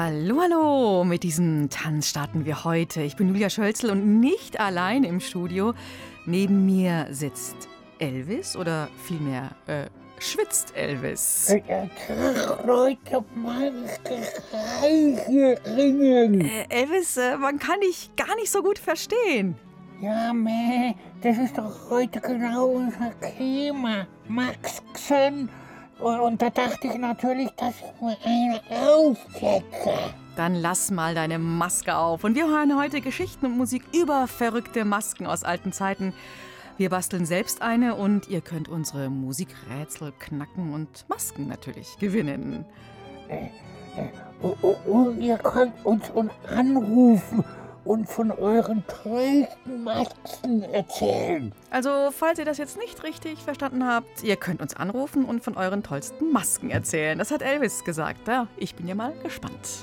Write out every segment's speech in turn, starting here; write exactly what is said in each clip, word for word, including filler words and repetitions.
Hallo, hallo! Mit diesem Tanz starten wir heute. Ich bin Julia Schölzel und nicht allein im Studio. Neben mir sitzt Elvis oder vielmehr äh, schwitzt Elvis. Leute, hier drinnen. Äh, Elvis, äh, man kann dich gar nicht so gut verstehen. Ja, meh, das ist doch heute genau unser Thema. Maxen. Und, und da dachte ich natürlich, dass ich mir eine aufsetze. Dann lass mal deine Maske auf. Und wir hören heute Geschichten und Musik über verrückte Masken aus alten Zeiten. Wir basteln selbst eine und ihr könnt unsere Musikrätsel knacken und Masken natürlich gewinnen. Äh, äh, und, und ihr könnt uns, uns anrufen und von euren tollsten Masken erzählen. Also, falls ihr das jetzt nicht richtig verstanden habt, ihr könnt uns anrufen und von euren tollsten Masken erzählen. Das hat Elvis gesagt. Ja, ich bin ja mal gespannt.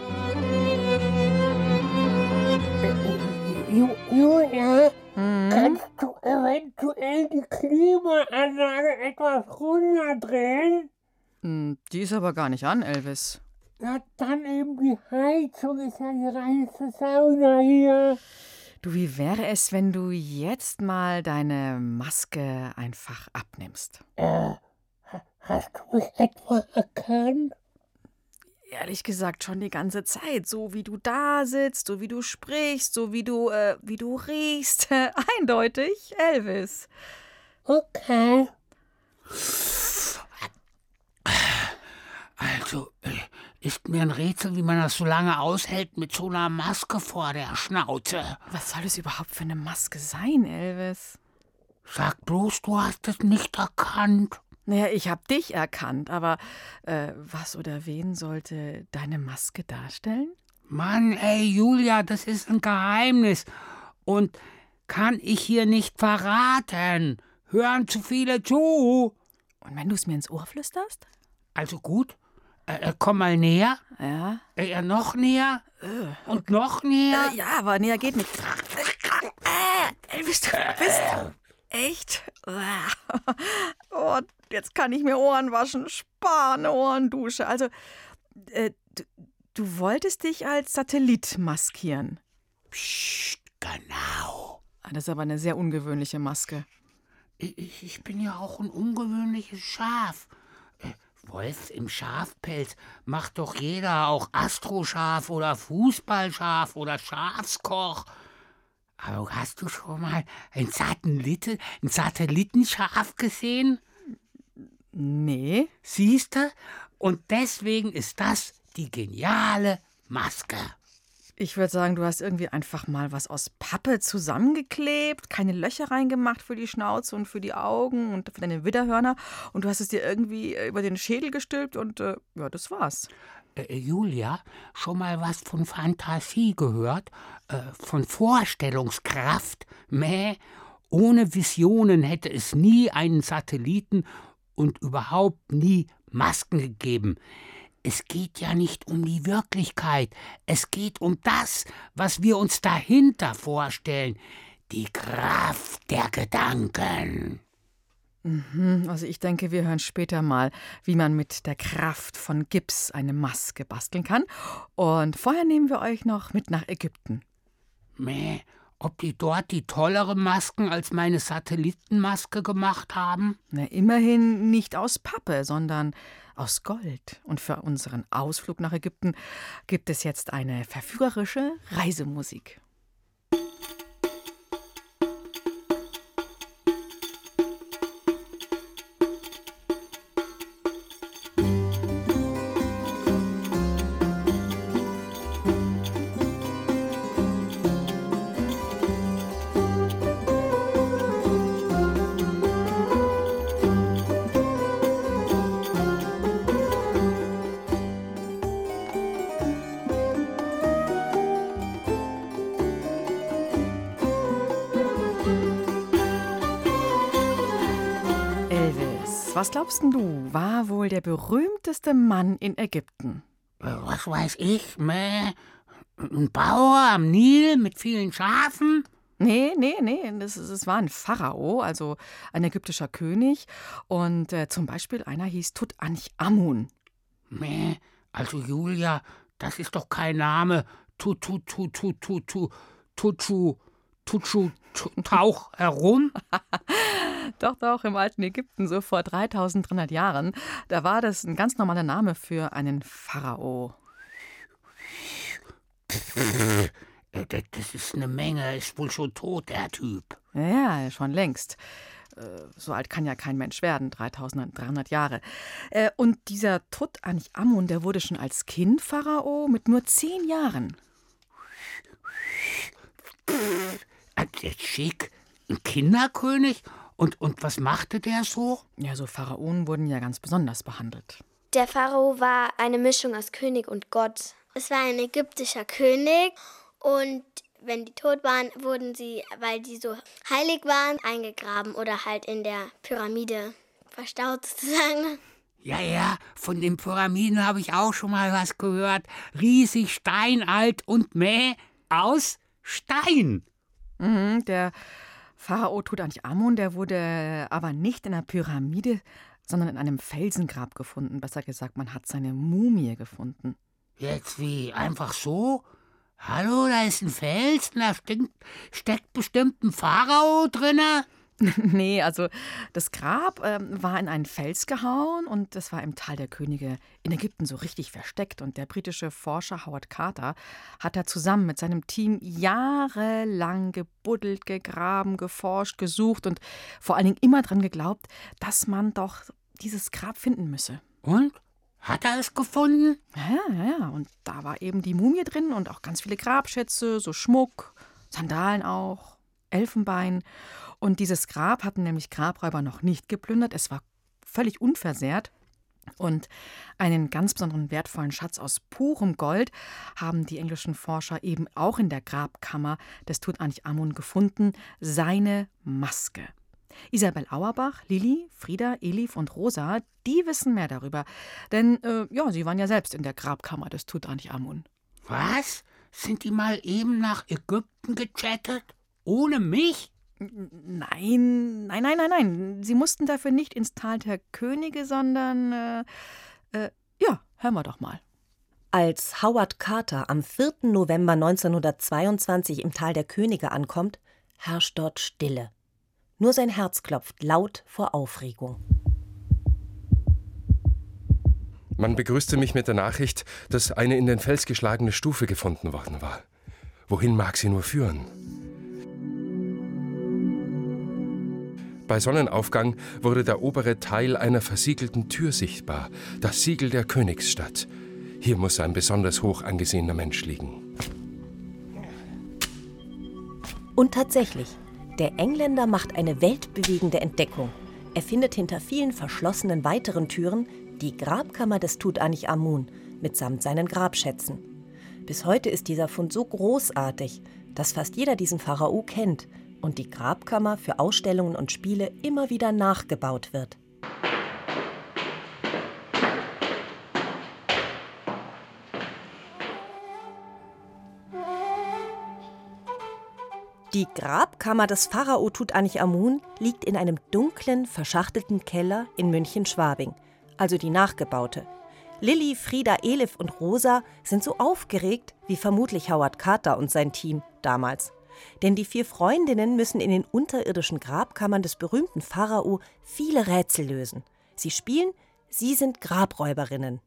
Julia, Hm? kannst du eventuell die Klimaanlage etwas runterdrehen? Hm, Die ist aber gar nicht an, Elvis. Ja, dann eben die Heizung ist ja die reinste Sauna hier. Du, wie wäre es, wenn du jetzt mal deine Maske einfach abnimmst? Äh, hast du mich etwa erkannt? Ehrlich gesagt schon die ganze Zeit. So wie du da sitzt, so wie du sprichst, so wie du, äh, wie du riechst. Eindeutig, Elvis. Okay. Also, äh, ist mir ein Rätsel, wie man das so lange aushält mit so einer Maske vor der Schnauze. Was soll es überhaupt für eine Maske sein, Elvis? Sag bloß, du hast es nicht erkannt. Naja, ich hab dich erkannt, aber äh, was oder wen sollte deine Maske darstellen? Mann, ey, Julia, das ist ein Geheimnis. Und kann ich hier nicht verraten. Hören zu viele zu. Und wenn du es mir ins Ohr flüsterst? Also gut, äh, komm mal näher. Ja. Äh, noch näher. Äh, Und noch näher. äh, ja, aber näher geht nicht. Äh, Elvis, du bist echt? Oh, jetzt kann ich mir Ohren waschen. Spar eine Ohrendusche. Also, äh, du, du wolltest dich als Satellit maskieren. Psst, genau. Ah, das ist aber eine sehr ungewöhnliche Maske. Ich, ich bin ja auch ein ungewöhnliches Schaf. Äh, Wolf im Schafpelz macht doch jeder, auch Astroschaf oder Fußballschaf oder Schafskoch. Aber hast du schon mal ein, Satellite, ein Satellitenschaf gesehen? Nee. Siehste? Und deswegen ist das die geniale Maske. Ich würde sagen, du hast irgendwie einfach mal was aus Pappe zusammengeklebt, keine Löcher reingemacht für die Schnauze und für die Augen und für deine Widderhörner und du hast es dir irgendwie über den Schädel gestülpt und äh, ja, das war's. Äh, Julia, schon mal was von Fantasie gehört? Äh, von Vorstellungskraft? Mäh, ohne Visionen hätte es nie einen Satelliten und überhaupt nie Masken gegeben. Es geht ja nicht um die Wirklichkeit, es geht um das, was wir uns dahinter vorstellen, die Kraft der Gedanken. Mhm, also ich denke, wir hören später mal, wie man mit der Kraft von Gips eine Maske basteln kann. Und vorher nehmen wir euch noch mit nach Ägypten. Mäh, ob die dort die tollere Masken als meine Satellitenmaske gemacht haben? Na, immerhin nicht aus Pappe, sondern aus Gold. Und für unseren Ausflug nach Ägypten gibt es jetzt eine verführerische Reisemusik. Was glaubst denn du, war wohl der berühmteste Mann in Ägypten? Was weiß ich, mäh, ein Bauer am Nil mit vielen Schafen? Nee, nee, nee, das, das war ein Pharao, also ein ägyptischer König. Und äh, zum Beispiel einer hieß Tutanchamun. Mäh, also Julia, das ist doch kein Name. Tutu, tu, tu, tu, tu, tutu, tutu, tauch herum. Doch, doch, im alten Ägypten, so vor dreitausenddreihundert Jahren, da war das ein ganz normaler Name für einen Pharao. Das ist eine Menge, ist wohl schon tot, der Typ. Ja, schon längst. So alt kann ja kein Mensch werden, dreitausenddreihundert Jahre. Und dieser Tutanchamun, der wurde schon als Kind Pharao mit nur zehn Jahren. Jetzt schick, ein Kinderkönig? Und, und was machte der so? Ja, so Pharaonen wurden ja ganz besonders behandelt. Der Pharao war eine Mischung aus König und Gott. Es war ein ägyptischer König und wenn die tot waren, wurden sie, weil die so heilig waren, eingegraben oder halt in der Pyramide verstaut sozusagen. Ja, ja, von den Pyramiden habe ich auch schon mal was gehört. Riesig, steinalt und mäh aus Stein. Mhm, der Pharao Tutanchamun, der wurde aber nicht in einer Pyramide, sondern in einem Felsengrab gefunden. Besser gesagt, man hat seine Mumie gefunden. Jetzt wie? Einfach so? Hallo, da ist ein Felsen, da steckt, steckt bestimmt ein Pharao drinne? Nee, also das Grab ähm, war in einen Fels gehauen und das war im Tal der Könige in Ägypten so richtig versteckt. Und der britische Forscher Howard Carter hat da zusammen mit seinem Team jahrelang gebuddelt, gegraben, geforscht, gesucht und vor allen Dingen immer dran geglaubt, dass man doch dieses Grab finden müsse. Und? Hat er es gefunden? Ja, ja, ja. Und da war eben die Mumie drin und auch ganz viele Grabschätze, so Schmuck, Sandalen auch, Elfenbein. Und dieses Grab hatten nämlich Grabräuber noch nicht geplündert. Es war völlig unversehrt. Und einen ganz besonderen wertvollen Schatz aus purem Gold haben die englischen Forscher eben auch in der Grabkammer des Tutanchamun gefunden. Seine Maske. Isabel Auerbach, Lilli, Frieda, Elif und Rosa, die wissen mehr darüber. Denn, äh, ja, sie waren ja selbst in der Grabkammer des Tutanchamun. Was? Sind die mal eben nach Ägypten gechattet? Ohne mich? Nein, nein, nein, nein, nein. Sie mussten dafür nicht ins Tal der Könige, sondern, äh, äh, ja, hören wir doch mal. Als Howard Carter am vierten November neunzehnhundertzweiundzwanzig im Tal der Könige ankommt, herrscht dort Stille. Nur sein Herz klopft laut vor Aufregung. Man begrüßte mich mit der Nachricht, dass eine in den Fels geschlagene Stufe gefunden worden war. Wohin mag sie nur führen? Bei Sonnenaufgang wurde der obere Teil einer versiegelten Tür sichtbar, das Siegel der Königsstadt. Hier muss ein besonders hoch angesehener Mensch liegen. Und tatsächlich, der Engländer macht eine weltbewegende Entdeckung. Er findet hinter vielen verschlossenen weiteren Türen die Grabkammer des Tutanchamun mitsamt seinen Grabschätzen. Bis heute ist dieser Fund so großartig, dass fast jeder diesen Pharao kennt und die Grabkammer für Ausstellungen und Spiele immer wieder nachgebaut wird. Die Grabkammer des Pharao Tutanchamun liegt in einem dunklen, verschachtelten Keller in München-Schwabing, also die nachgebaute. Lilli, Frieda, Elif und Rosa sind so aufgeregt wie vermutlich Howard Carter und sein Team damals. Denn die vier Freundinnen müssen in den unterirdischen Grabkammern des berühmten Pharao viele Rätsel lösen. Sie spielen, sie sind Grabräuberinnen.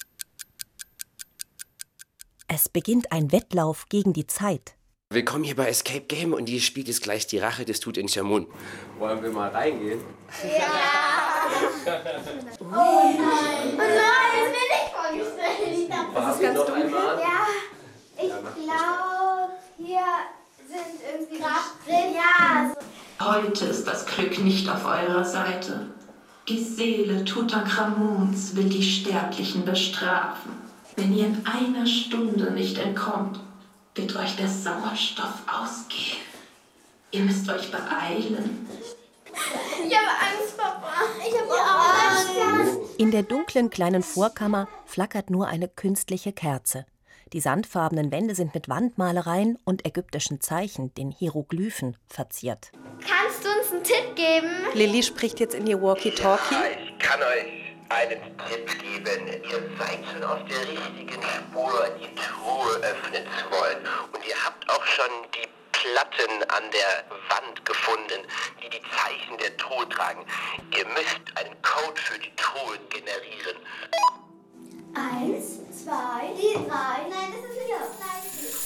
Es beginnt ein Wettlauf gegen die Zeit. Willkommen hier bei Escape Game und hier spielt jetzt gleich die Rache des Tutanchamun. Wollen wir mal reingehen? Ja! Oh nein! Oh nein, das will ich vorgestellt. Das ist ganz dunkel. Ja, ich glaube, hier sind irgendwie Grabräuber. Ja. Heute ist das Glück nicht auf eurer Seite. Die Seele Tutanchamuns will die Sterblichen bestrafen. Wenn ihr in einer Stunde nicht entkommt, wird euch der Sauerstoff ausgehen. Ihr müsst euch beeilen. Ich habe Angst, Papa. Ich habe auch Angst. In der dunklen kleinen Vorkammer flackert nur eine künstliche Kerze. Die sandfarbenen Wände sind mit Wandmalereien und ägyptischen Zeichen, den Hieroglyphen, verziert. Kannst du uns einen Tipp geben? Lilli spricht jetzt in ihr Walkie-Talkie. Ja, ich kann euch einen Tipp geben. Ihr seid schon auf der richtigen Spur, die Truhe öffnen zu wollen. Und ihr habt auch schon die Platten an der Wand gefunden, die die Zeichen der Truhe tragen. Ihr müsst einen Code für die Truhe generieren. Eins, zwei, drei. Nein, das ist hier. Nein,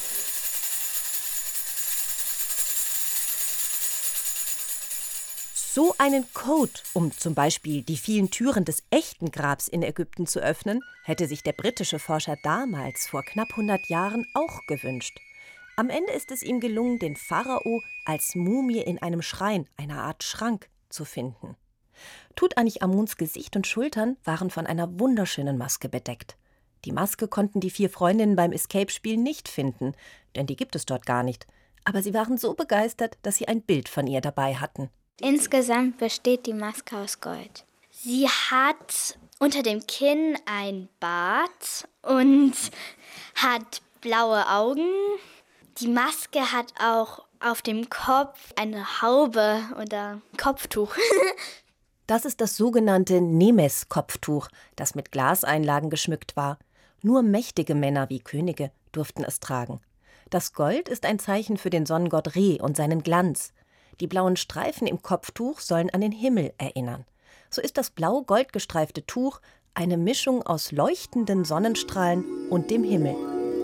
So einen Code, um zum Beispiel die vielen Türen des echten Grabs in Ägypten zu öffnen, hätte sich der britische Forscher damals, vor knapp hundert Jahren, auch gewünscht. Am Ende ist es ihm gelungen, den Pharao als Mumie in einem Schrein, einer Art Schrank, zu finden. Tutanchamuns Gesicht und Schultern waren von einer wunderschönen Maske bedeckt. Die Maske konnten die vier Freundinnen beim Escape-Spiel nicht finden, denn die gibt es dort gar nicht. Aber sie waren so begeistert, dass sie ein Bild von ihr dabei hatten. Insgesamt besteht die Maske aus Gold. Sie hat unter dem Kinn ein Bart und hat blaue Augen. Die Maske hat auch auf dem Kopf eine Haube oder Kopftuch. Das ist das sogenannte Nemes-Kopftuch, das mit Glaseinlagen geschmückt war. Nur mächtige Männer wie Könige durften es tragen. Das Gold ist ein Zeichen für den Sonnengott Re und seinen Glanz. Die blauen Streifen im Kopftuch sollen an den Himmel erinnern. So ist das blau-gold gestreifte Tuch eine Mischung aus leuchtenden Sonnenstrahlen und dem Himmel.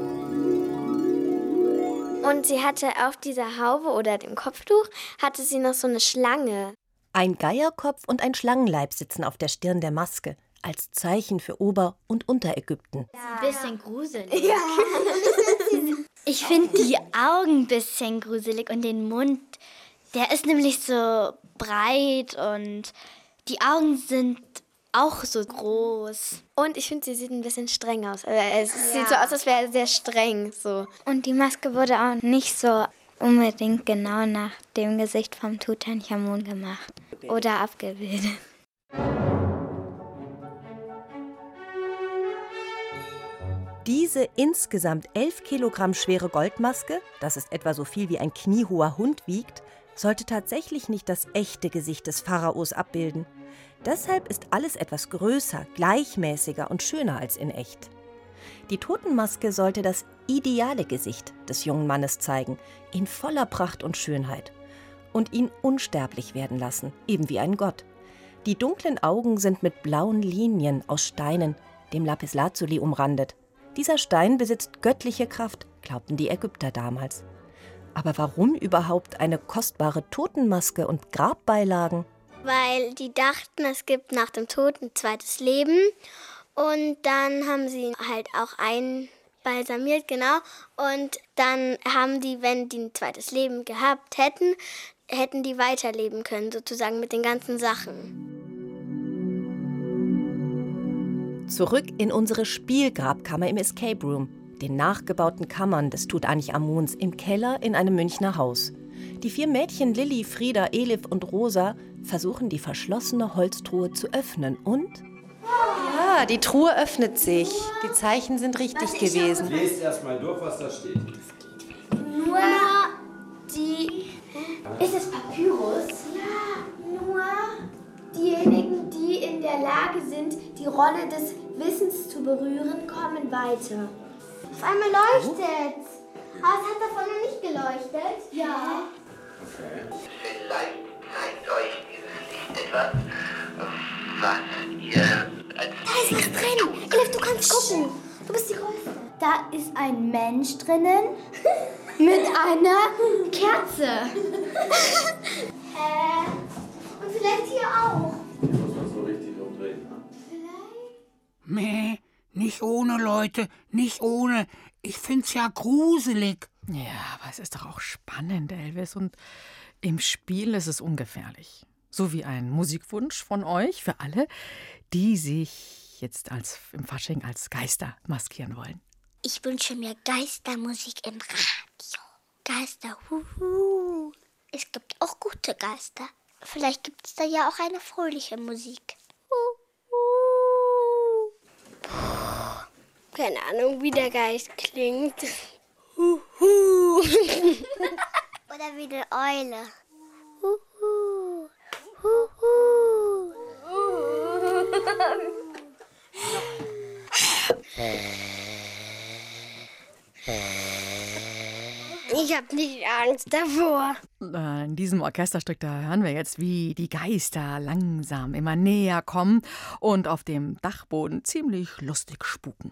Und sie hatte auf dieser Haube oder dem Kopftuch, hatte sie noch so eine Schlange. Ein Geierkopf und ein Schlangenleib sitzen auf der Stirn der Maske, als Zeichen für Ober- und Unterägypten. Ja. Ein bisschen gruselig. Ja. Ich finde die Augen ein bisschen gruselig und den Mund, der ist nämlich so breit und die Augen sind auch so groß. Und ich finde, sie sieht ein bisschen streng aus. Es ja. sieht so aus, als wäre sie sehr streng. So. Und die Maske wurde auch nicht so unbedingt genau nach dem Gesicht vom Tutanchamun gemacht oder abgebildet. Diese insgesamt elf Kilogramm schwere Goldmaske, das ist etwa so viel wie ein kniehoher Hund wiegt, sollte tatsächlich nicht das echte Gesicht des Pharaos abbilden. Deshalb ist alles etwas größer, gleichmäßiger und schöner als in echt. Die Totenmaske sollte das ideale Gesicht des jungen Mannes zeigen, in voller Pracht und Schönheit. Und ihn unsterblich werden lassen, eben wie ein Gott. Die dunklen Augen sind mit blauen Linien aus Steinen, dem Lapislazuli, umrandet. Dieser Stein besitzt göttliche Kraft, glaubten die Ägypter damals. Aber warum überhaupt eine kostbare Totenmaske und Grabbeilagen? Weil die dachten, es gibt nach dem Tod ein zweites Leben. Und dann haben sie halt auch einbalsamiert, genau. Und dann haben die, wenn die ein zweites Leben gehabt hätten, hätten die weiterleben können, sozusagen mit den ganzen Sachen. Zurück in unsere Spielgrabkammer im Escape Room, den nachgebauten Kammern des Tutanchamuns im Keller in einem Münchner Haus. Die vier Mädchen Lilly, Frieda, Elif und Rosa versuchen, die verschlossene Holztruhe zu öffnen und... Ja, die Truhe öffnet sich. Die Zeichen sind richtig was, gewesen. Lest erst mal durch, was da steht. Nur die... Ist es Papyrus? Ja, nur diejenigen, die in der Lage sind, die Rolle des Wissens zu berühren, kommen weiter. Auf einmal leuchtet's. Aber es hat davon noch nicht geleuchtet. Ja. Okay. Vielleicht zeigt euch dieses Licht etwas, was ihr als... Da ist was drin. Elif, du kannst gucken. Du bist die Größte. Da ist ein Mensch drinnen mit einer Kerze. Hä? Und vielleicht hier auch. Ich muss das so richtig umdrehen. Ne? Vielleicht? Meh, nicht ohne, Leute, nicht ohne. Ich find's ja gruselig. Ja, aber es ist doch auch spannend, Elvis. Und im Spiel ist es ungefährlich. So wie ein Musikwunsch von euch für alle, die sich jetzt als, im Fasching als Geister maskieren wollen. Ich wünsche mir Geistermusik im Radio. Geister, huhu. Es gibt auch gute Geister. Vielleicht gibt es da ja auch eine fröhliche Musik. Huhu. Keine Ahnung, wie der Geist klingt. Huhu. Oder wie eine Eule. Huhu. Huhu. Ich hab nicht Angst davor. In diesem Orchesterstück, da hören wir jetzt, wie die Geister langsam immer näher kommen und auf dem Dachboden ziemlich lustig spuken.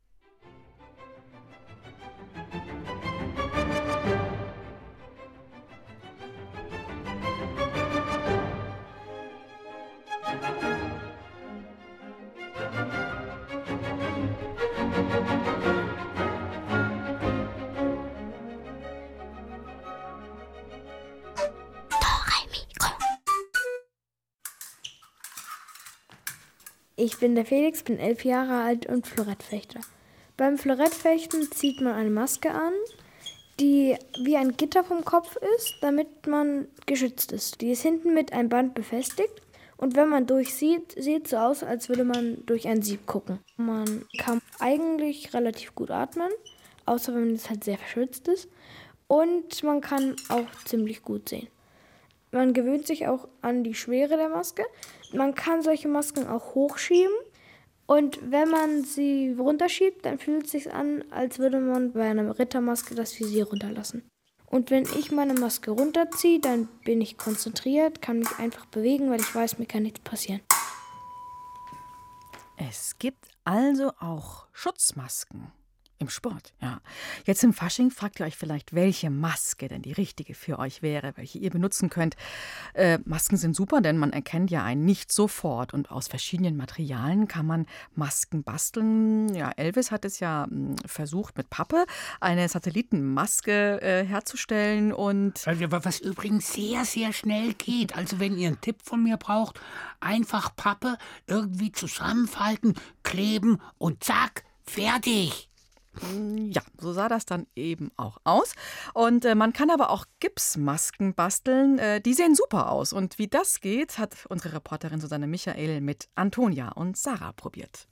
Ich bin der Felix, bin elf Jahre alt und Florettfechter. Beim Florettfechten zieht man eine Maske an, die wie ein Gitter vom Kopf ist, damit man geschützt ist. Die ist hinten mit einem Band befestigt und wenn man durchsieht, sieht es so aus, als würde man durch ein Sieb gucken. Man kann eigentlich relativ gut atmen, außer wenn es halt sehr verschwitzt ist. Und man kann auch ziemlich gut sehen. Man gewöhnt sich auch an die Schwere der Maske. Man kann solche Masken auch hochschieben. Und wenn man sie runterschiebt, dann fühlt es sich an, als würde man bei einer Rittermaske das Visier runterlassen. Und wenn ich meine Maske runterziehe, dann bin ich konzentriert, kann mich einfach bewegen, weil ich weiß, mir kann nichts passieren. Es gibt also auch Schutzmasken. Im Sport, ja. Jetzt im Fasching fragt ihr euch vielleicht, welche Maske denn die richtige für euch wäre, welche ihr benutzen könnt. Äh, Masken sind super, denn man erkennt ja einen nicht sofort. Und aus verschiedenen Materialien kann man Masken basteln. Ja, Elvis hat es ja mh, versucht, mit Pappe eine Satellitenmaske äh, herzustellen. Und was übrigens sehr, sehr schnell geht. Also wenn ihr einen Tipp von mir braucht, einfach Pappe irgendwie zusammenfalten, kleben und zack, fertig. Ja, so sah das dann eben auch aus. Und äh, man kann aber auch Gipsmasken basteln. Äh, die sehen super aus. Und wie das geht, hat unsere Reporterin Susanne Michael mit Antonia und Sarah probiert.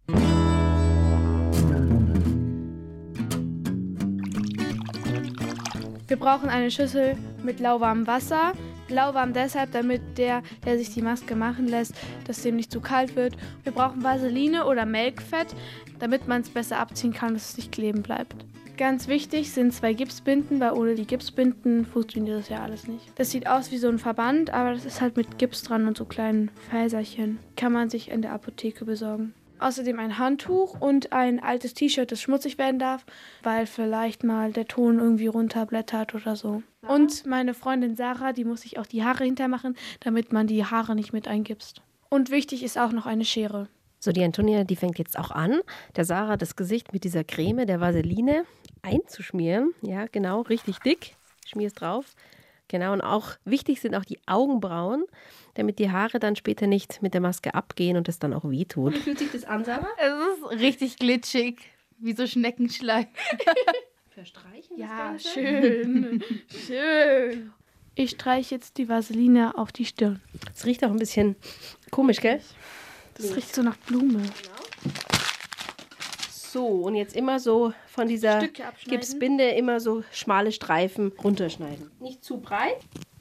Wir brauchen eine Schüssel mit lauwarmem Wasser. Lauwarm deshalb, damit der, der sich die Maske machen lässt, dass dem nicht zu kalt wird. Wir brauchen Vaseline oder Melkfett, damit man es besser abziehen kann, dass es nicht kleben bleibt. Ganz wichtig sind zwei Gipsbinden, weil ohne die Gipsbinden funktioniert das ja alles nicht. Das sieht aus wie so ein Verband, aber das ist halt mit Gips dran und so kleinen Fäserchen. Kann man sich in der Apotheke besorgen. Außerdem ein Handtuch und ein altes T-Shirt, das schmutzig werden darf, weil vielleicht mal der Ton irgendwie runterblättert oder so. Und meine Freundin Sarah, die muss sich auch die Haare hintermachen, damit man die Haare nicht mit eingipst. Und wichtig ist auch noch eine Schere. So, die Antonia, die fängt jetzt auch an, der Sarah das Gesicht mit dieser Creme, der Vaseline, einzuschmieren. Ja, genau, richtig dick. Schmier es drauf. Genau, und auch wichtig sind auch die Augenbrauen, damit die Haare dann später nicht mit der Maske abgehen und es dann auch wehtut. Wie fühlt sich das an, Sarah? Es ist richtig glitschig, wie so Schneckenschleim. Verstreichen das Ja, Ganze? schön, schön. Ich streiche jetzt die Vaseline auf die Stirn. Es riecht auch ein bisschen komisch, gell? Das riecht so nach Blume. Genau. So, und jetzt immer so von dieser Gipsbinde immer so schmale Streifen runterschneiden. Nicht zu breit.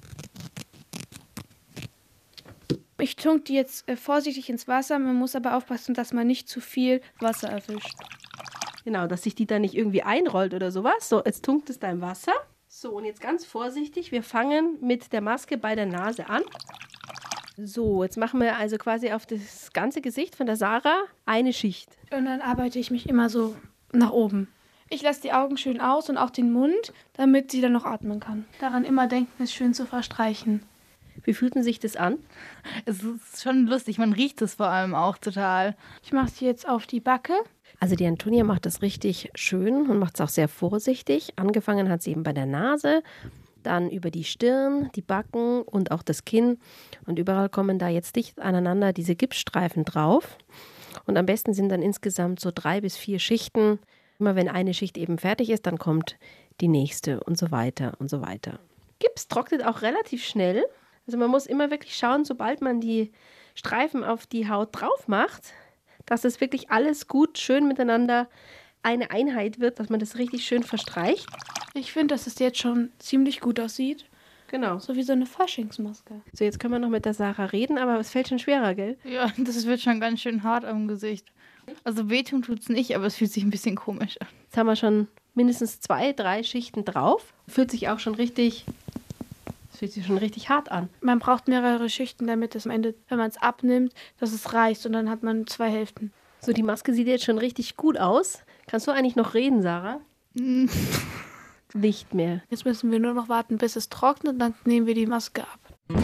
Ich tunke die jetzt äh, vorsichtig ins Wasser. Man muss aber aufpassen, dass man nicht zu viel Wasser erwischt. Genau, dass sich die da nicht irgendwie einrollt oder sowas. So, jetzt tunkt es da im Wasser. So, und jetzt ganz vorsichtig. Wir fangen mit der Maske bei der Nase an. So, jetzt machen wir also quasi auf das ganze Gesicht von der Sarah eine Schicht. Und dann arbeite ich mich immer so nach oben. Ich lasse die Augen schön aus und auch den Mund, damit sie dann noch atmen kann. Daran immer denken, es schön zu verstreichen. Wie fühlt denn sich das an? Es ist schon lustig, man riecht es vor allem auch total. Ich mache sie jetzt auf die Backe. Also die Antonia macht das richtig schön und macht es auch sehr vorsichtig. Angefangen hat sie eben bei der Nase, dann über die Stirn, die Backen und auch das Kinn. Und überall kommen da jetzt dicht aneinander diese Gipsstreifen drauf. Und am besten sind dann insgesamt so drei bis vier Schichten. Immer wenn eine Schicht eben fertig ist, dann kommt die nächste und so weiter und so weiter. Gips trocknet auch relativ schnell. Also man muss immer wirklich schauen, sobald man die Streifen auf die Haut drauf macht, dass das wirklich alles gut, schön miteinander eine Einheit wird, dass man das richtig schön verstreicht. Ich finde, dass es jetzt schon ziemlich gut aussieht. Genau. So wie so eine Faschingsmaske. So, jetzt können wir noch mit der Sarah reden, aber es fällt schon schwerer, gell? Ja, das wird schon ganz schön hart am Gesicht. Also wehtun tut's nicht, aber es fühlt sich ein bisschen komisch an. Jetzt haben wir schon mindestens zwei, drei Schichten drauf. Fühlt sich auch schon richtig, fühlt sich schon richtig hart an. Man braucht mehrere Schichten, damit es am Ende, wenn man es abnimmt, dass es reißt und dann hat man zwei Hälften. So, die Maske sieht jetzt schon richtig gut aus. Kannst du eigentlich noch reden, Sarah? Nicht mehr. Jetzt müssen wir nur noch warten, bis es trocknet und dann nehmen wir die Maske ab.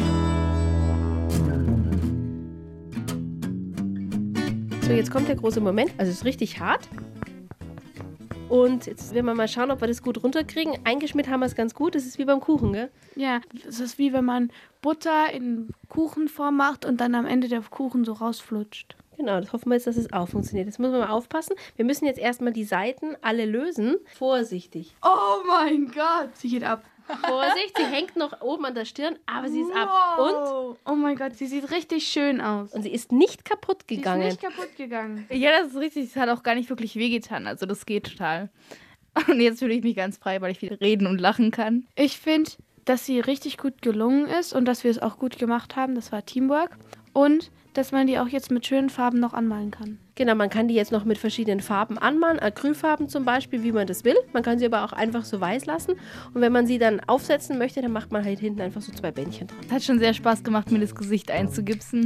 So, jetzt kommt der große Moment. Also es ist richtig hart. Und jetzt werden wir mal schauen, ob wir das gut runterkriegen. Eingeschmiert haben wir es ganz gut. Das ist wie beim Kuchen, gell? Ja, es ist wie wenn man Butter in Kuchenform macht und dann am Ende der Kuchen so rausflutscht. Genau, das hoffen wir jetzt, dass es auch funktioniert. Jetzt müssen wir mal aufpassen. Wir müssen jetzt erstmal die Seiten alle lösen. Vorsichtig. Oh mein Gott, sie geht ab. Vorsicht, sie hängt noch oben an der Stirn, aber sie ist wow. ab. Und? Oh mein Gott, sie sieht richtig schön aus. Und sie ist nicht kaputt gegangen. Sie ist nicht kaputt gegangen. Ja, das ist richtig. Es hat auch gar nicht wirklich wehgetan. Also das geht total. Und jetzt fühle ich mich ganz frei, weil ich viel reden und lachen kann. Ich finde, dass sie richtig gut gelungen ist und dass wir es auch gut gemacht haben. Das war Teamwork. Und dass man die auch jetzt mit schönen Farben noch anmalen kann. Genau, man kann die jetzt noch mit verschiedenen Farben anmalen, Acrylfarben zum Beispiel, wie man das will. Man kann sie aber auch einfach so weiß lassen. Und wenn man sie dann aufsetzen möchte, dann macht man halt hinten einfach so zwei Bändchen dran. Es hat schon sehr Spaß gemacht, mir das Gesicht einzugipsen.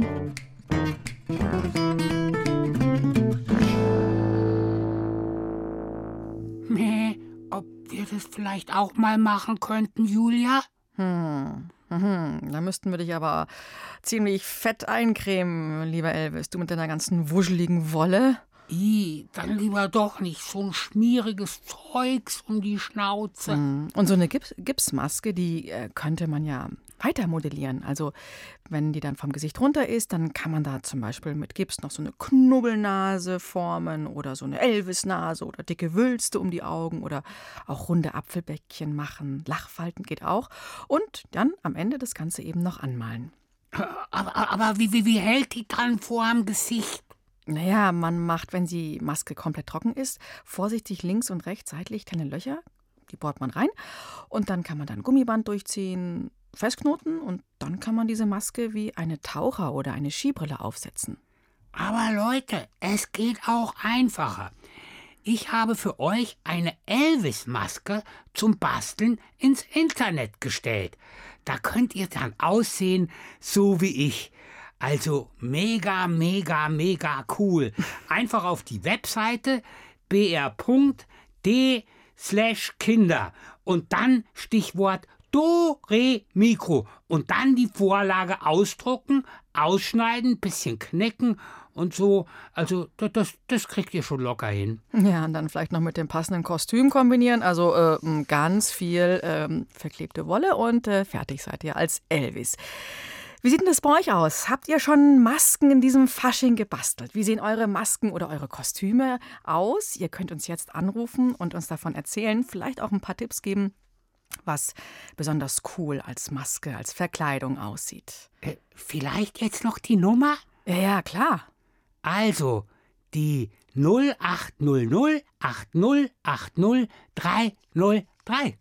Nee, ob wir das vielleicht auch mal machen könnten, Julia? Hm. Mhm. Da müssten wir dich aber ziemlich fett eincremen, lieber Elvis. Du mit deiner ganzen wuscheligen Wolle. I, dann lieber doch nicht so ein schmieriges Zeugs um die Schnauze. Mhm. Und so eine Gips- Gipsmaske, die äh, könnte man ja weiter modellieren. Also wenn die dann vom Gesicht runter ist, dann kann man da zum Beispiel mit Gips noch so eine Knubbelnase formen oder so eine Elvis-Nase oder dicke Wülste um die Augen oder auch runde Apfelbäckchen machen. Lachfalten geht auch. Und dann am Ende das Ganze eben noch anmalen. Aber, aber wie, wie, wie hält die dann vorm Gesicht? Naja, man macht, wenn die Maske komplett trocken ist, vorsichtig links und rechts seitlich kleine Löcher. Die bohrt man rein und dann kann man dann Gummiband durchziehen, festknoten und dann kann man diese Maske wie eine Taucher- oder eine Skibrille aufsetzen. Aber Leute, es geht auch einfacher. Ich habe für euch eine Elvis-Maske zum Basteln ins Internet gestellt. Da könnt ihr dann aussehen, so wie ich. Also mega, mega, mega cool. Einfach auf die Webseite br.d slash Kinder und dann Stichwort Do, Re, Mikro und dann die Vorlage ausdrucken, ausschneiden, bisschen knicken und so. Also das, das kriegt ihr schon locker hin. Ja, und dann vielleicht noch mit dem passenden Kostüm kombinieren. Also äh, ganz viel äh, verklebte Wolle und äh, fertig seid ihr als Elvis. Wie sieht denn das bei euch aus? Habt ihr schon Masken in diesem Fasching gebastelt? Wie sehen eure Masken oder eure Kostüme aus? Ihr könnt uns jetzt anrufen und uns davon erzählen, vielleicht auch ein paar Tipps geben, was besonders cool als Maske, als Verkleidung aussieht. Äh, vielleicht jetzt noch die Nummer? Ja, ja, klar. Also, die null acht null null acht null acht null drei null drei.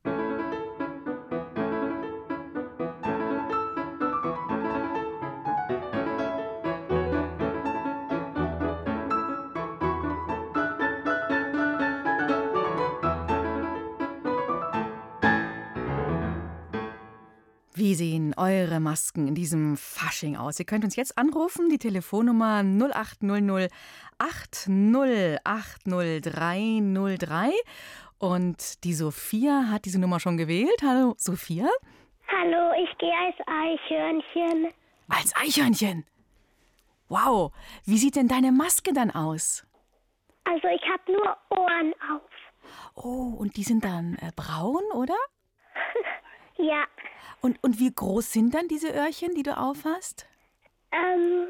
Wie sehen eure Masken in diesem Fasching aus? Ihr könnt uns jetzt anrufen, die Telefonnummer null acht null null acht null acht null drei null drei. Und die Sophia hat diese Nummer schon gewählt. Hallo, Sophia? Hallo, ich gehe als Eichhörnchen. Als Eichhörnchen? Wow, wie sieht denn deine Maske dann aus? Also ich habe nur Ohren auf. Oh, und die sind dann äh, braun, oder? Ja. Und, und wie groß sind dann diese Öhrchen, die du aufhast? Ähm,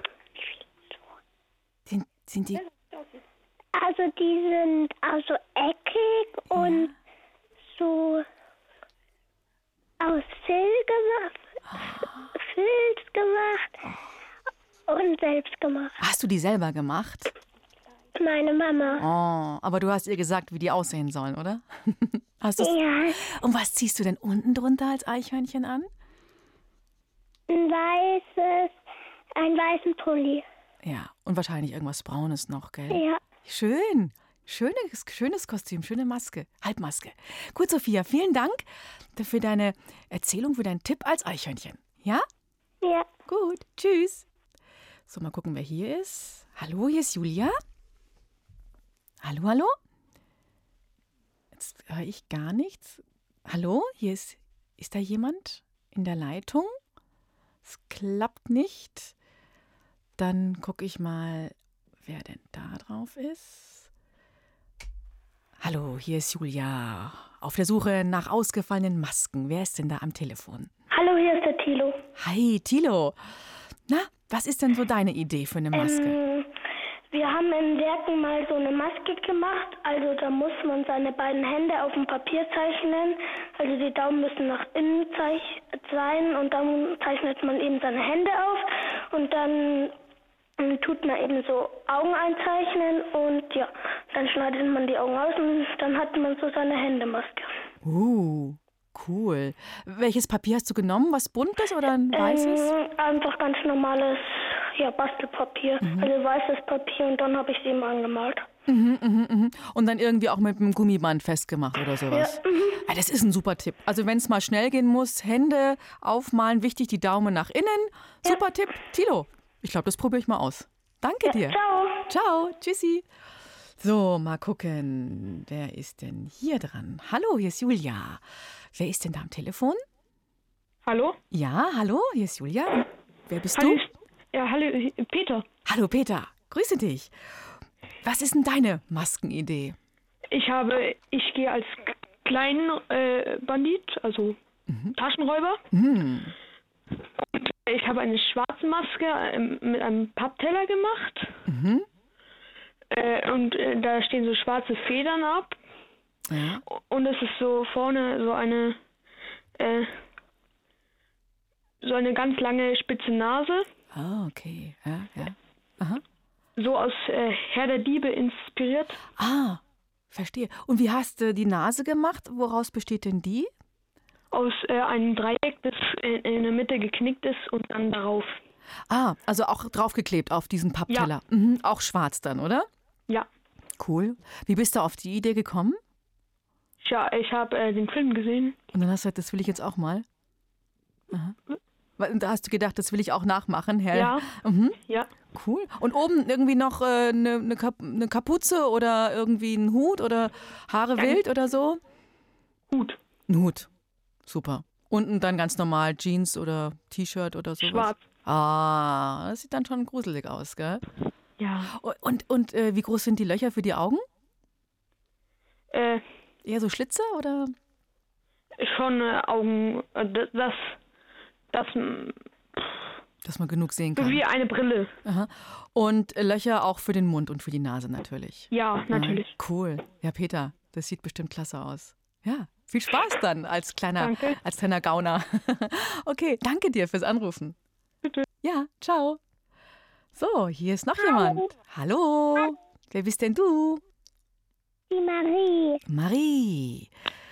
sind, sind die... Also die sind also eckig ja. und so aus Fell gemacht, oh. Filz gemacht oh. und selbst gemacht. Hast du die selber gemacht? Meine Mama. Oh, aber du hast ihr gesagt, wie die aussehen sollen, oder? Hast du's? Ja. Und was ziehst du denn unten drunter als Eichhörnchen an? Ein weißes, einen weißen Pulli. Ja, und wahrscheinlich irgendwas Braunes noch, gell? Ja. Schön. Schönes, schönes Kostüm, schöne Maske, Halbmaske. Gut, Sophia, vielen Dank für deine Erzählung, für deinen Tipp als Eichhörnchen. Ja? Ja. Gut, tschüss. So, mal gucken, wer hier ist. Hallo, hier ist Julia. Hallo, hallo? Jetzt höre ich gar nichts. Hallo, hier ist, ist da jemand in der Leitung? Es klappt nicht. Dann gucke ich mal, wer denn da drauf ist. Hallo, hier ist Julia. Auf der Suche nach ausgefallenen Masken. Wer ist denn da am Telefon? Hallo, hier ist der Thilo. Hi, Thilo. Na, was ist denn so deine Idee für eine Maske? Ähm, wir haben in Werken mal so eine Maske gemacht. Also da muss man seine beiden Hände auf dem Papier zeichnen. Also die Daumen müssen nach innen zeich- sein und dann zeichnet man eben seine Hände auf und dann tut man eben so Augen einzeichnen und ja, dann schneidet man die Augen aus und dann hat man so seine Händemaske. Uh, cool. Welches Papier hast du genommen? Was buntes oder ein weißes? Ähm, einfach ganz normales, ja, Bastelpapier, Mhm. also weißes Papier und dann habe ich es eben angemalt. Mhm, mhm, mhm. Und dann irgendwie auch mit einem Gummiband festgemacht oder sowas. Ja, mhm. Ah, das ist ein super Tipp. Also wenn es mal schnell gehen muss, Hände aufmalen, wichtig, die Daumen nach innen. Super Tipp. Thilo, ich glaube, das probiere ich mal aus. Danke Ja, dir. ciao. Ciao, tschüssi. So, mal gucken, wer ist denn hier dran? Hallo, hier ist Julia. Wer ist denn da am Telefon? Hallo? Ja, hallo, hier ist Julia. Wer bist Hallo, du? Ja, hallo, Peter. Hallo, Peter. Grüße dich. Was ist denn deine Maskenidee? Ich habe, ich gehe als kleinen äh, Bandit, also Taschenräuber. Hm. Und ich habe eine schwarze Maske äh, mit einem Pappteller gemacht. Mhm. Äh, und äh, da stehen so schwarze Federn ab. Ja. Und es ist so vorne so eine, äh, so eine ganz lange spitze Nase. Ah, okay. Ja, ja. Aha. So aus äh, Herr der Diebe inspiriert. Ah, verstehe. Und wie hast du die Nase gemacht? Woraus besteht denn die? Aus äh, einem Dreieck, das in, in der Mitte geknickt ist und dann darauf. Ah, also auch draufgeklebt auf diesen Pappteller. Ja. Mhm, auch schwarz dann, oder? Ja. Cool. Wie bist du auf die Idee gekommen? Ja, ich habe äh, den Film gesehen. Und dann hast du gesagt, das will ich jetzt auch mal? Aha. Da hast du gedacht, das will ich auch nachmachen, Herr? Ja. Mhm. Ja. Cool. Und oben irgendwie noch eine äh, ne, ne Kap ne Kapuze oder irgendwie ein Hut oder Haare ja. wild oder so? Hut. Ein Hut. Super. Unten dann ganz normal Jeans oder T-Shirt oder sowas? Schwarz. Ah, das sieht dann schon gruselig aus, gell? Ja. Und, und, und äh, wie groß sind die Löcher für die Augen? Äh. Eher so Schlitze oder? Schon äh, Augen, äh, das, das, dass man genug sehen kann. Wie eine Brille. Aha. Und äh, Löcher auch für den Mund und für die Nase natürlich. Ja, natürlich. Ja, cool. Ja, Peter, das sieht bestimmt klasse aus. Ja, viel Spaß dann als kleiner, danke. als kleiner Gauner. Okay, danke dir fürs Anrufen. Bitte. Ja, ciao. So, hier ist noch jemand. Hallo. Hallo. Wer bist denn du? Die Marie. Marie.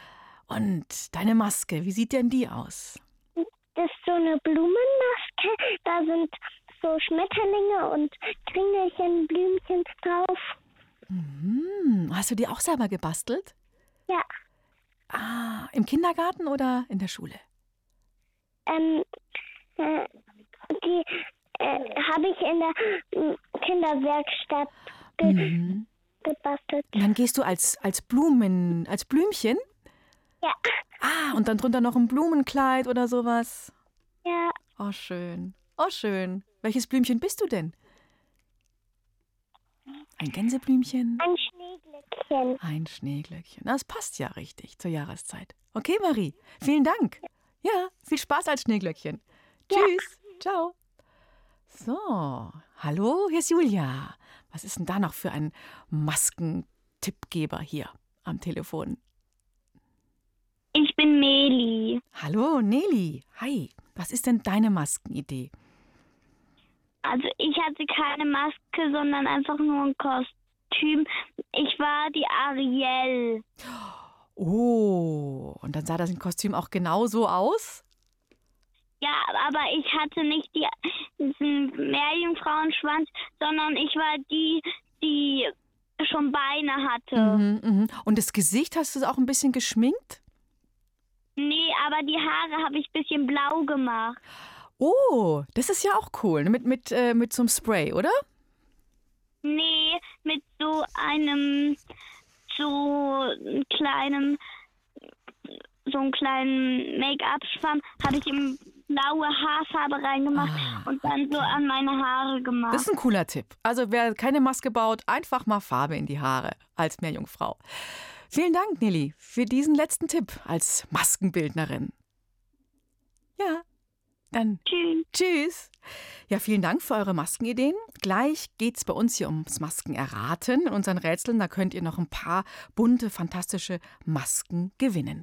Und deine Maske, wie sieht denn die aus? Das ist so eine Blumenmaske. Da sind so Schmetterlinge und Kringelchen, Blümchen drauf. Mhm. Hast du die auch selber gebastelt? Ja. Ah, im Kindergarten oder in der Schule? Ähm, äh, die äh, habe ich in der Kinderwerkstatt ge mhm. gebastelt. Und dann gehst du als, als Blumen, als Blümchen? Ja. Ah, und dann drunter noch ein Blumenkleid oder sowas? Ja. Oh, schön. Oh, schön. Welches Blümchen bist du denn? Ein Gänseblümchen? Ein Schneeglöckchen. Ein Schneeglöckchen. Das passt ja richtig zur Jahreszeit. Okay, Marie, vielen Dank. Ja, viel Spaß als Schneeglöckchen. Ja. Tschüss. Ciao. So, hallo, hier ist Julia. Was ist denn da noch für ein Maskentippgeber hier am Telefon? Ich bin Neli. Hallo, Neli. Hi. Was ist denn deine Maskenidee? Also ich hatte keine Maske, sondern einfach nur ein Kostüm. Ich war die Ariel. Oh, und dann sah das Kostüm auch genau so aus? Ja, aber ich hatte nicht die, diesen Meerjungfrauenschwanz, sondern ich war die, die schon Beine hatte. Mhm, mhm. Und das Gesicht hast du auch ein bisschen geschminkt? Nee, aber die Haare habe ich ein bisschen blau gemacht. Oh, das ist ja auch cool. Mit, mit, äh, mit so einem Spray, oder? Nee, mit so einem, so einem kleinen, so einem kleinen Make-up-Schwamm habe ich ihm blaue Haarfarbe reingemacht ah, und dann okay. so an meine Haare gemacht. Das ist ein cooler Tipp. Also wer keine Maske baut, einfach mal Farbe in die Haare als Meerjungfrau. Vielen Dank, Nilly, für diesen letzten Tipp als Maskenbildnerin. Ja, dann tschüss. Tschüss. Ja, vielen Dank für eure Maskenideen. Gleich geht's bei uns hier ums Maskenerraten in unseren Rätseln. Da könnt ihr noch ein paar bunte, fantastische Masken gewinnen.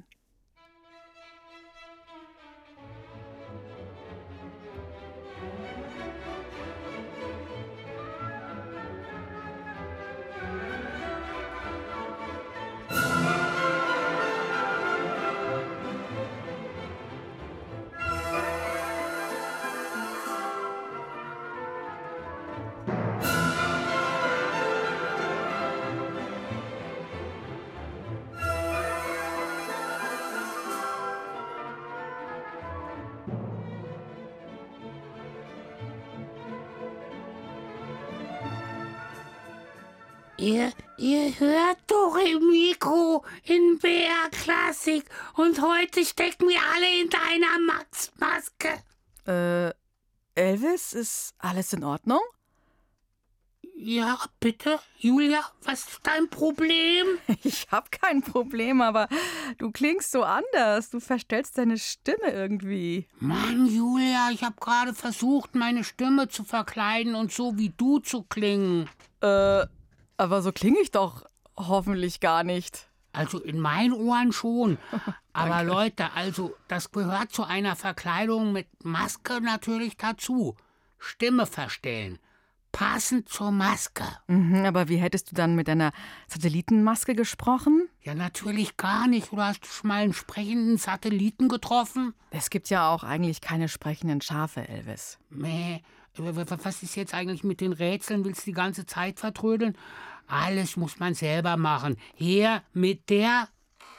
Ihr, ihr hört doch im Mikro in B R Klassik und heute stecken wir alle in deiner Max-Maske. Äh, Elvis, ist alles in Ordnung? Ja, bitte, Julia, was ist dein Problem? Ich hab kein Problem, aber du klingst so anders. Du verstellst deine Stimme irgendwie. Mann, Julia, ich habe gerade versucht, meine Stimme zu verkleiden und so wie du zu klingen. Äh... Aber so klinge ich doch hoffentlich gar nicht. Also in meinen Ohren schon. Aber Leute, also das gehört zu einer Verkleidung mit Maske natürlich dazu. Stimme verstellen. Passend zur Maske. Mhm, aber wie hättest du dann mit deiner Satellitenmaske gesprochen? Ja, natürlich gar nicht. Oder hast du schon mal einen sprechenden Satelliten getroffen? Es gibt ja auch eigentlich keine sprechenden Schafe, Elvis. Nee. Was ist jetzt eigentlich mit den Rätseln? Willst du die ganze Zeit vertrödeln? Alles muss man selber machen. Hier mit der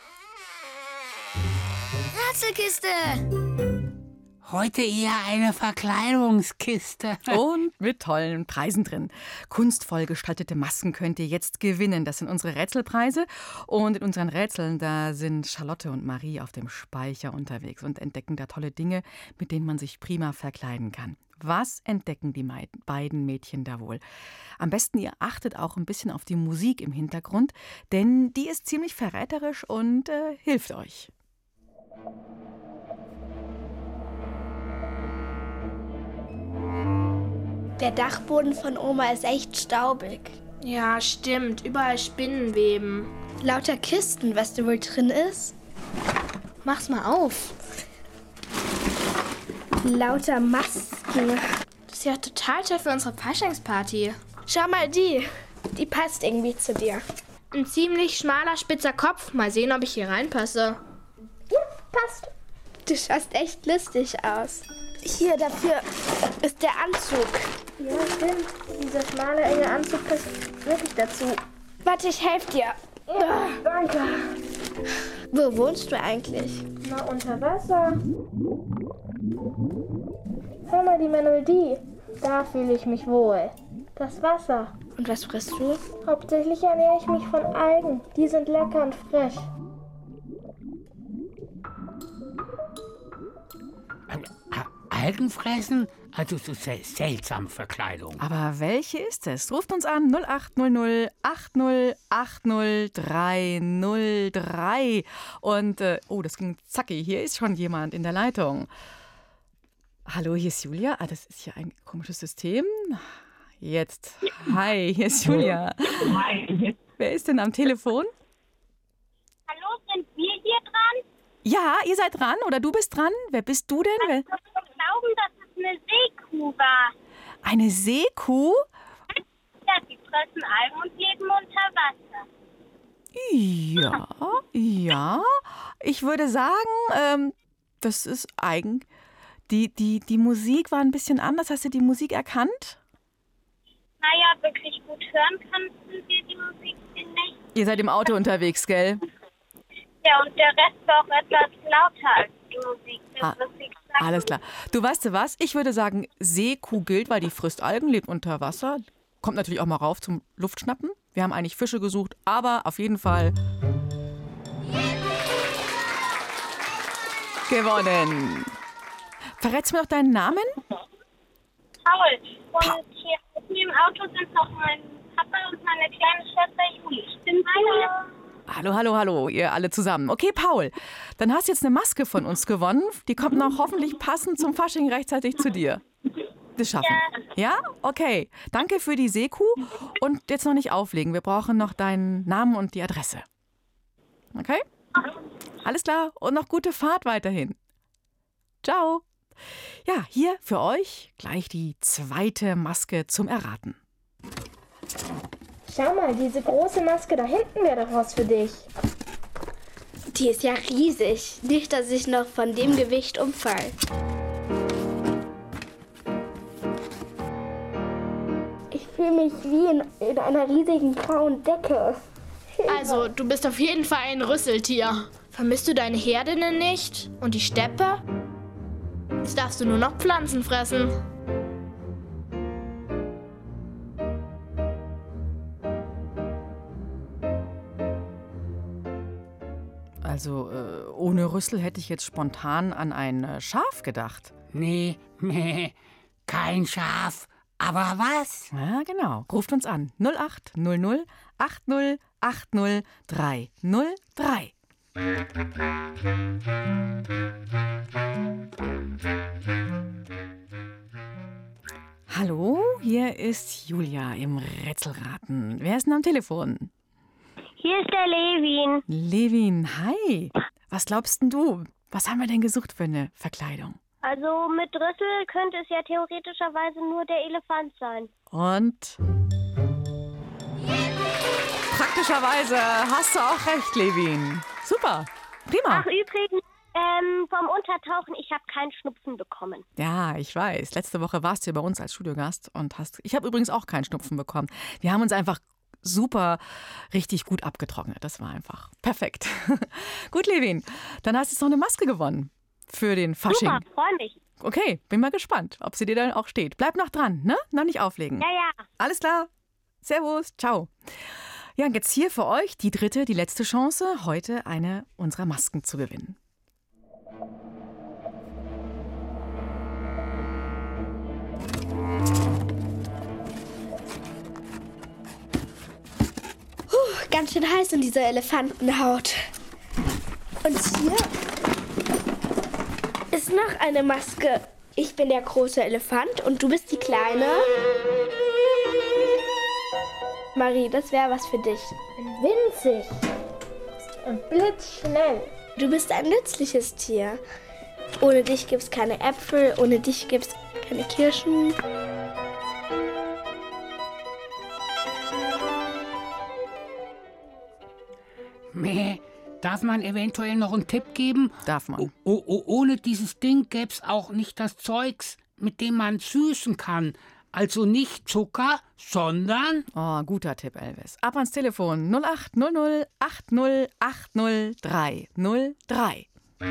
Rätselkiste. Heute eher eine Verkleidungskiste. Und mit tollen Preisen drin. Kunstvoll gestaltete Masken könnt ihr jetzt gewinnen. Das sind unsere Rätselpreise. Und in unseren Rätseln, da sind Charlotte und Marie auf dem Speicher unterwegs und entdecken da tolle Dinge, mit denen man sich prima verkleiden kann. Was entdecken die beiden Mädchen da wohl? Am besten ihr achtet auch ein bisschen auf die Musik im Hintergrund, denn die ist ziemlich verräterisch und äh, hilft euch. Der Dachboden von Oma ist echt staubig. Ja, stimmt. Überall Spinnenweben. Lauter Kisten, was da wohl drin ist? Mach's mal auf. Lauter Masken. Das ist ja total toll für unsere Faschingsparty. Schau mal die. Die passt irgendwie zu dir. Ein ziemlich schmaler, spitzer Kopf. Mal sehen, ob ich hier reinpasse. Ja, passt. Du schaust echt lustig aus. Hier, dafür ist der Anzug. Ja, stimmt. Dieser schmale, enge Anzug passt wirklich dazu. Warte, ich helfe dir. Oh, danke. Wo wohnst du eigentlich? Na, unter Wasser. Hör mal die Melodie. Da fühle ich mich wohl. Das Wasser. Und was frisst du? Hauptsächlich ernähre ich mich von Algen. Die sind lecker und frisch. Algen fressen? Also so sel- seltsame Verkleidung. Aber welche ist es? Ruft uns an null acht null null acht null acht null drei null drei. Und, äh, oh, das ging zacki. Hier ist schon jemand in der Leitung. Hallo, hier ist Julia. Ah, das ist ja ein komisches System. Jetzt. Hi, hier ist Julia. Hi. Wer ist denn am Telefon? Hallo, sind wir hier dran? Ja, ihr seid dran oder du bist dran. Wer bist du denn? Wer? Ich glaube, dass es eine Seekuh war. Eine Seekuh? Ja, die fressen Algen und leben unter Wasser. Ja, ja. Ich würde sagen, ähm, das ist eigentlich Die, die, die Musik war ein bisschen anders. Hast du die Musik erkannt? Naja, wirklich gut hören kannten wir die Musik nicht. Ihr seid im Auto unterwegs, gell? Ja, und der Rest war auch etwas lauter als die Musik. Das, Ah, was sie gesagt alles klar. Du weißt du was? Ich würde sagen, Seekuh gilt, weil die frisst Algen, lebt unter Wasser. Kommt natürlich auch mal rauf zum Luftschnappen. Wir haben eigentlich Fische gesucht, aber auf jeden Fall gewonnen. Verrätst du mir noch deinen Namen? Paul. Und hier mit mir im Auto sind noch mein Papa und meine kleine Schwester Juli. Ich bin meine. Hallo, hallo, hallo, ihr alle zusammen. Okay, Paul, dann hast du jetzt eine Maske von uns gewonnen. Die kommt noch hoffentlich passend zum Fasching rechtzeitig zu dir. Das schaffen. Ja? Okay. Danke für die Seekuh. Und jetzt noch nicht auflegen. Wir brauchen noch deinen Namen und die Adresse. Okay? Alles klar. Und noch gute Fahrt weiterhin. Ciao. Ja, hier für euch gleich die zweite Maske zum Erraten. Schau mal, diese große Maske da hinten wäre doch was für dich. Die ist ja riesig. Nicht, dass ich noch von dem Gewicht umfall. Ich fühle mich wie in, in einer riesigen grauen Decke. Also, du bist auf jeden Fall ein Rüsseltier. Vermisst du deine Herdinnen nicht? Und die Steppe? Jetzt darfst du nur noch Pflanzen fressen. Also, äh, ohne Rüssel hätte ich jetzt spontan an ein äh, Schaf gedacht. Nee, nee, kein Schaf. Aber was? Ja, genau. Ruft uns an. null acht null null acht null acht null drei null drei. Hallo, hier ist Julia im Rätselraten. Wer ist denn am Telefon? Hier ist der Levin. Levin, hi. Was glaubst denn du? Was haben wir denn gesucht für eine Verkleidung? Also mit Rüssel könnte es ja theoretischerweise nur der Elefant sein. Und? Praktischerweise hast du auch recht, Levin. Super, prima. Ach, übrigens, ähm, vom Untertauchen, ich habe keinen Schnupfen bekommen. Ja, ich weiß. Letzte Woche warst du ja bei uns als Studiogast und hast. Ich habe übrigens auch keinen Schnupfen bekommen. Wir haben uns einfach super, richtig gut abgetrocknet. Das war einfach perfekt. Gut, Levin, dann hast du jetzt noch eine Maske gewonnen für den Fasching. Super, freue mich. Okay, bin mal gespannt, ob sie dir dann auch steht. Bleib noch dran, ne? Noch nicht auflegen. Ja, ja. Alles klar. Servus, ciao. Ja, und jetzt hier für euch die dritte, die letzte Chance, heute eine unserer Masken zu gewinnen. Puh, ganz schön heiß in dieser Elefantenhaut. Und hier ist noch eine Maske. Ich bin der große Elefant und du bist die kleine. Marie, das wäre was für dich. Winzig und blitzschnell. Du bist ein nützliches Tier. Ohne dich gibt's keine Äpfel, ohne dich gibt's keine Kirschen. Meh, darf man eventuell noch einen Tipp geben? Darf man. O o ohne dieses Ding gäb's auch nicht das Zeugs, mit dem man süßen kann. Also nicht Zucker, sondern... Oh, guter Tipp, Elvis. Ab ans Telefon null acht null null acht null acht null drei null drei.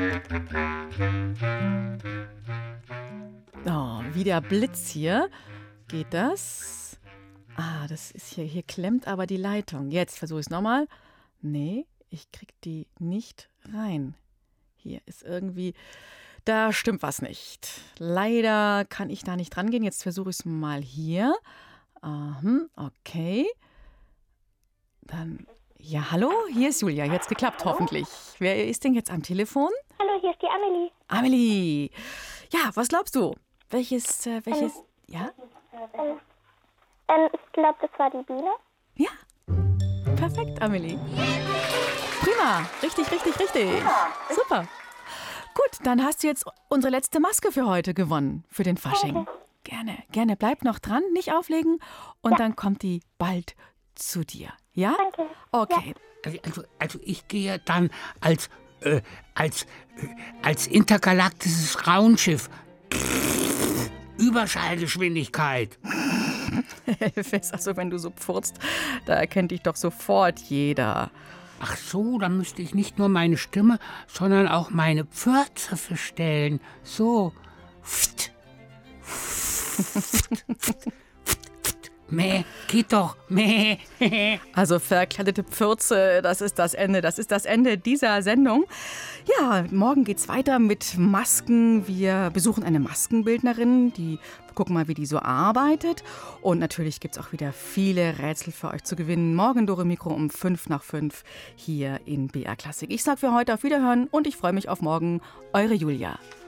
Oh, wie der Blitz hier. Geht das? Ah, das ist hier, hier klemmt aber die Leitung. Jetzt versuche ich es nochmal. Nee, ich krieg die nicht rein. Hier ist irgendwie... Da stimmt was nicht. Leider kann ich da nicht rangehen. Jetzt versuche ich es mal hier. Aha, okay. Dann, ja, hallo, hier ist Julia. Jetzt geklappt, hoffentlich. Wer ist denn jetzt am Telefon? Hallo, hier ist die Amelie. Amelie. Ja, was glaubst du? Welches, äh, welches, Ähm, ja? Ähm, ähm, ich glaube, das war die Biene. Ja, perfekt, Amelie. Prima, richtig, richtig, richtig. Super. Gut, dann hast du jetzt unsere letzte Maske für heute gewonnen, für den Fasching. Okay. Gerne, gerne. Bleib noch dran, nicht auflegen. Und ja. Dann kommt die bald zu dir. Ja? Danke. Okay. Ja. Also, also ich gehe dann als, äh, als, äh, als intergalaktisches Raumschiff Überschallgeschwindigkeit. Elvis, also wenn du so pfurzt, da erkennt dich doch sofort jeder. Ach so, dann müsste ich nicht nur meine Stimme, sondern auch meine Pfürze verstellen. So. Pft. Pft. Pft. Meh, geht doch, meh. Also verkleidete Pfürze, das ist das Ende, das ist das Ende dieser Sendung. Ja, morgen geht's weiter mit Masken. Wir besuchen eine Maskenbildnerin, die gucken mal, wie die so arbeitet. Und natürlich gibt's auch wieder viele Rätsel für euch zu gewinnen. Morgen Dore Mikro um fünf nach fünf hier in B R Klassik. Ich sag für heute auf Wiederhören und ich freue mich auf morgen. Eure Julia.